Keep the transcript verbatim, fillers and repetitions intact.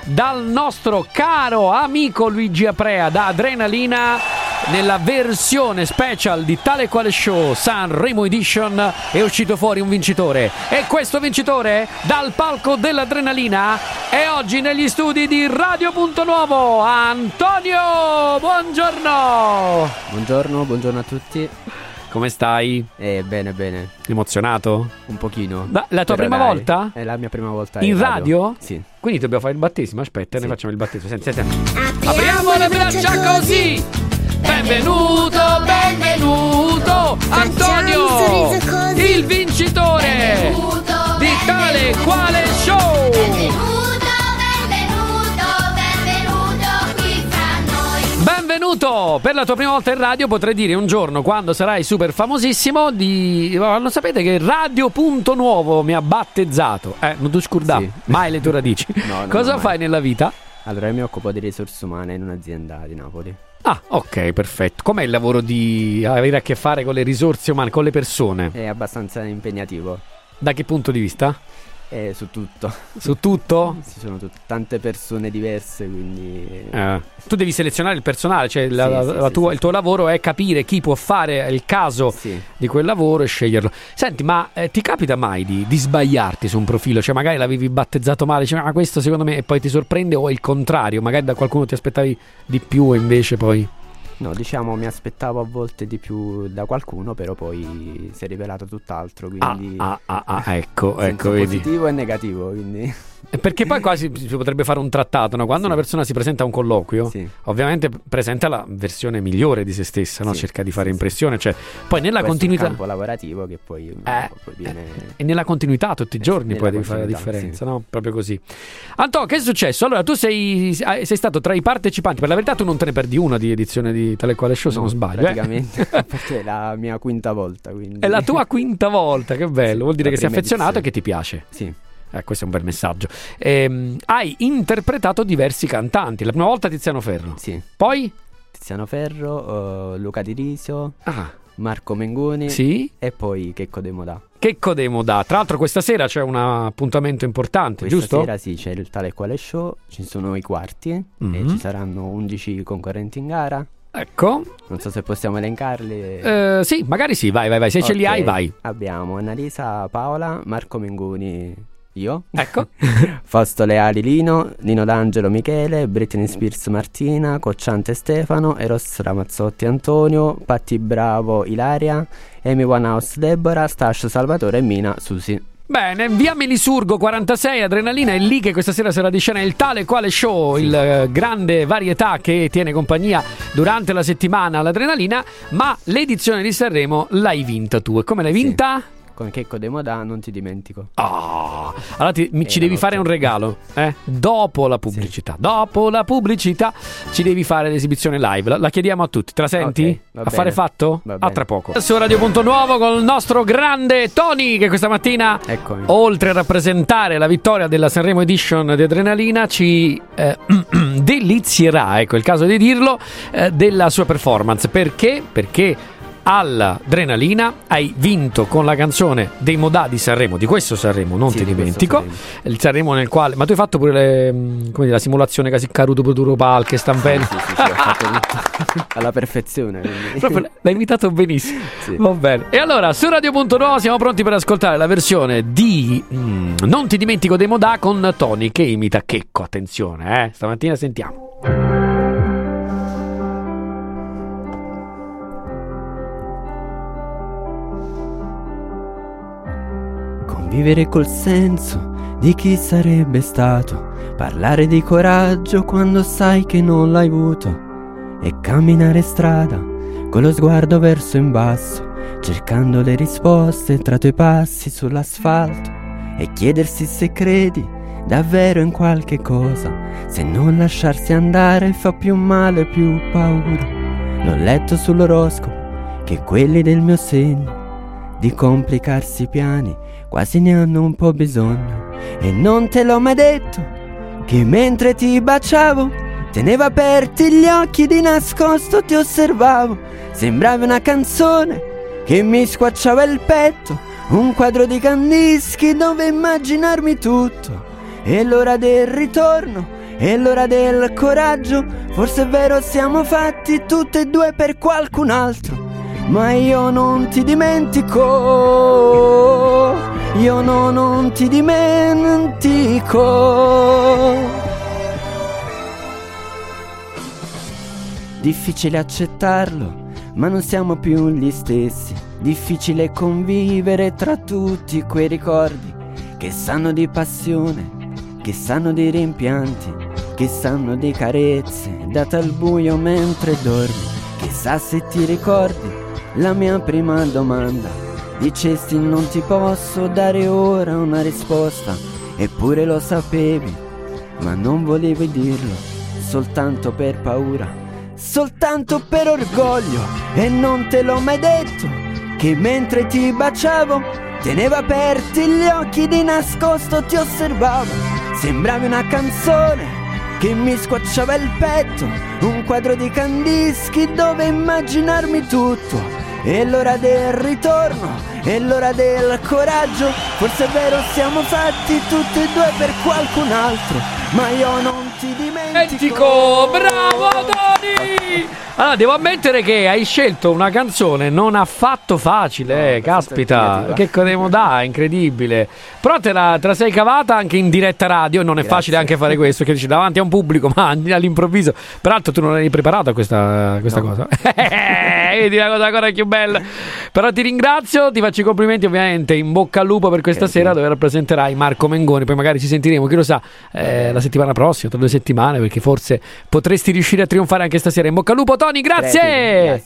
dal nostro caro amico Luigi Aprea da Adrenalina nella versione special di Tale Quale Show Sanremo Edition. È uscito fuori un vincitore e questo vincitore dal palco dell'Adrenalina è oggi negli studi di Radio Punto Nuovo. Antonio, buongiorno. Buongiorno, buongiorno a tutti. Come stai? Eh, bene, bene. Emozionato? Un pochino. Da, la tua Però prima dai, volta? È la mia prima volta in radio? radio? Sì. Quindi dobbiamo fare il battesimo. Aspetta, sì. ne facciamo il battesimo. Senti, senti. Apriamo le braccia così. Benvenuto, benvenuto Antonio, il vincitore di Tale Quale Show. Benvenuto per la tua prima volta in radio. Potrei dire un giorno, quando sarai super famosissimo, di... Lo sapete che Radio Punto Nuovo mi ha battezzato. Eh, non tu scordavo sì. Mai le tue radici. No, no, Cosa fai mai. nella vita? Allora, io mi occupo di risorse umane in un'azienda di Napoli. Ah, ok, perfetto. Com'è il lavoro di avere a che fare con le risorse umane, con le persone? È abbastanza impegnativo. Da che punto di vista? Eh, su tutto. Su tutto? Ci sono tut- tante persone diverse, quindi... Eh. Tu devi selezionare il personale, cioè la, sì, la, sì, la sì, tua, sì. il tuo lavoro è capire chi può fare il caso sì. di quel lavoro e sceglierlo. Senti, ma eh, ti capita mai di, di sbagliarti su un profilo? Cioè magari l'avevi battezzato male, dici, ma questo secondo me, e poi ti sorprende, o il contrario, magari da qualcuno ti aspettavi di più e invece poi... No, diciamo mi aspettavo a volte di più da qualcuno, però poi si è rivelato tutt'altro, quindi... Ah, ah, ah, ah ecco, ecco, vedi. Positivo e negativo, quindi... Perché poi quasi si potrebbe fare un trattato, no? Quando sì. una persona si presenta a un colloquio, sì. ovviamente presenta la versione migliore di se stessa, no? Sì. Cerca di fare sì, impressione, cioè poi nella Questo continuità... è un campo lavorativo che poi, eh, poi viene... E nella continuità tutti i eh, giorni poi devi fare la differenza, sì. no? Proprio così. Antonio, che è successo? Allora, tu sei, sei stato tra i partecipanti, per la verità tu non te ne perdi una di edizione di Tale Quale Show, no, se non sbaglio. Praticamente, eh? perché è la mia quinta volta, quindi... È la tua quinta volta, che bello, sì, vuol dire che sei affezionato edizione. E che ti piace. Sì. Eh, questo è un bel messaggio. Ehm, hai interpretato diversi cantanti. La prima volta Tiziano Ferro. Sì. Poi? Tiziano Ferro, uh, Luca Di Risio, ah. Marco Mengoni. Sì. E poi Checco De Modà. Checco De Modà. Tra l'altro questa sera c'è un appuntamento importante, questa giusto? Questa sera sì, c'è il Tale Quale Show. Ci sono i quarti mm-hmm. e ci saranno undici concorrenti in gara. Ecco. Non so se possiamo elencarli. Uh, sì, magari sì, vai, vai, vai. Se okay. ce li hai, vai. Abbiamo Annalisa Paola, Marco Mengoni, io. Ecco. Fausto Leali Lino, Nino D'Angelo Michele, Britney Spears Martina, Cocciante Stefano, Eros Ramazzotti Antonio, Patti Bravo Ilaria, Amy Winehouse Deborah, Stascio Salvatore e Mina Susi. Bene, via Melisurgo quarantasei, Adrenalina, è lì che questa sera sarà di scena il Tale Quale Show, sì. il uh, grande varietà che tiene compagnia durante la settimana all'Adrenalina, ma l'edizione di Sanremo l'hai vinta tu. E come l'hai vinta? Sì. Con Checco De Modà, non ti dimentico. Oh, allora ti, mi, ci devi fare un regalo, eh? Dopo la pubblicità. Sì. Dopo la pubblicità ci devi fare l'esibizione live. La, la chiediamo a tutti. Te la senti? Okay, va Affare bene. fatto? Va a bene. tra poco. Su Radio Punto Nuovo con il nostro grande Tony, che questa mattina, Eccomi. oltre a rappresentare la vittoria della Sanremo Edition di Adrenalina, ci eh, delizierà, ecco, è il caso di dirlo, eh, della sua performance. Perché? Perché all'Adrenalina hai vinto con la canzone dei Modà di Sanremo, di questo Sanremo, non sì, ti dimentico, Sanremo. Il Sanremo nel quale, ma tu hai fatto pure le, come dire, la simulazione casi Caruto Poturo Pal che sta bene, sì, sì, sì, ho fatto tutto alla perfezione, proprio, l'hai imitato benissimo, sì. Va bene. E allora su Radio Punto Nuovo siamo pronti per ascoltare la versione di mm, Non ti dimentico dei Modà con Tony che imita Checco. Attenzione, eh, stamattina sentiamo. Vivere col senso di chi sarebbe stato, parlare di coraggio quando sai che non l'hai avuto, e camminare strada con lo sguardo verso in basso, cercando le risposte tra tuoi passi sull'asfalto, e chiedersi se credi davvero in qualche cosa, se non lasciarsi andare fa più male, più paura. L'ho letto sull'oroscopo che quelli del mio segno di complicarsi i piani quasi ne hanno un po' bisogno. E non te l'ho mai detto che mentre ti baciavo tenevo aperti gli occhi, di nascosto ti osservavo. Sembravi una canzone che mi squarciava il petto, un quadro di Kandinsky dove immaginarmi tutto. E l'ora del ritorno è l'ora del coraggio. Forse è vero, siamo fatti tutte e due per qualcun altro, ma io non ti dimentico, io no, non ti dimentico. Difficile accettarlo, ma non siamo più gli stessi. Difficile convivere tra tutti quei ricordi che sanno di passione, che sanno di rimpianti, che sanno di carezze date al buio mentre dormi. Chissà se ti ricordi la mia prima domanda. Dicesti non ti posso dare ora una risposta, eppure lo sapevi, ma non volevi dirlo, soltanto per paura, soltanto per orgoglio. E non te l'ho mai detto che mentre ti baciavo tenevo aperti gli occhi, di nascosto ti osservavo. Sembravi una canzone che mi squarciava il petto, un quadro di Kandinsky dove immaginarmi tutto. È l'ora del ritorno, è l'ora del coraggio. Forse è vero, siamo fatti tutti e due per qualcun altro, ma io non ti dimentico. Bravo Tony! Allora, devo ammettere che hai scelto una canzone non affatto facile, eh, caspita, che comoda, incredibile. Però te la, te la sei cavata anche in diretta radio, non è Grazie. Facile anche fare questo, che dici davanti a un pubblico, ma all'improvviso. Peraltro tu non eri preparato a questa, questa no. cosa. Vedi la cosa ancora più bella. Però ti ringrazio, ti faccio i complimenti ovviamente, in bocca al lupo per questa Grazie. Sera dove rappresenterai Marco Mengoni. Poi magari ci sentiremo, chi lo sa, eh, la settimana prossima, tra due settimane, perché forse potresti riuscire a trionfare anche stasera. In bocca al lupo Tony, grazie! Grazie.